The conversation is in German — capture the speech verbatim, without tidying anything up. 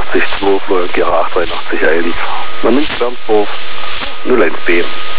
achtzig zwei, Florian Gera acht drei acht eins. Man nimmt Bernsdorf null eins B.